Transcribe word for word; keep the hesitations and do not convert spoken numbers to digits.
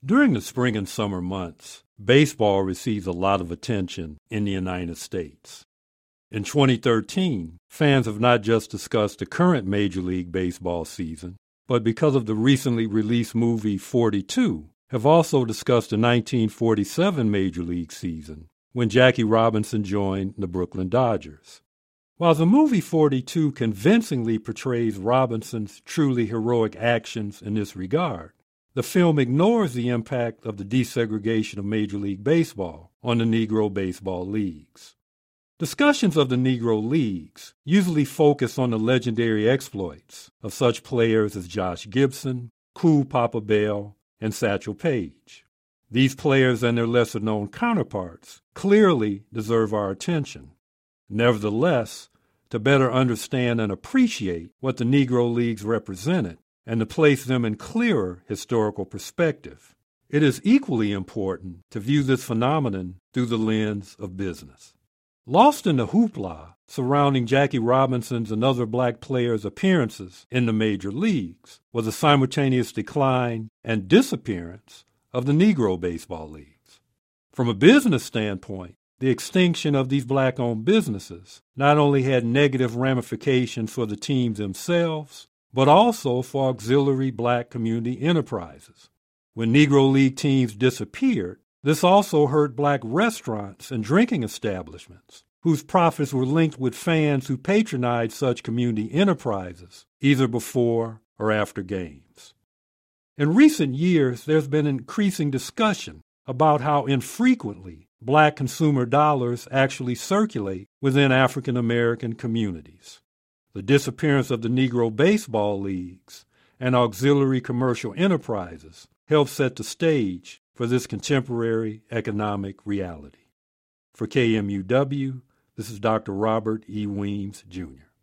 During the spring and summer months, baseball receives a lot of attention in the United States. In twenty thirteen, fans have not just discussed the current Major League Baseball season, but because of the recently released movie forty-two, have also discussed the nineteen forty-seven Major League season, when Jackie Robinson joined the Brooklyn Dodgers. While the movie forty-two convincingly portrays Robinson's truly heroic actions in this regard, the film ignores the impact of the desegregation of Major League Baseball on the Negro baseball leagues. Discussions of the Negro Leagues usually focus on the legendary exploits of such players as Josh Gibson, Cool Papa Bell, and Satchel Paige. These players and their lesser-known counterparts clearly deserve our attention. Nevertheless, to better understand and appreciate what the Negro Leagues represented, and to place them in clearer historical perspective, it is equally important to view this phenomenon through the lens of business. Lost in the hoopla surrounding Jackie Robinson's and other black players' appearances in the major leagues was the simultaneous decline and disappearance of the Negro baseball leagues. From a business standpoint, the extinction of these black-owned businesses not only had negative ramifications for the teams themselves, but also for auxiliary black community enterprises. When Negro League teams disappeared, this also hurt black restaurants and drinking establishments, whose profits were linked with fans who patronized such community enterprises, either before or after games. In recent years, there's been increasing discussion about how infrequently black consumer dollars actually circulate within African American communities. The disappearance of the Negro baseball leagues and auxiliary commercial enterprises helped set the stage for this contemporary economic reality. For K M U W, this is Doctor Robert E. Weems, Junior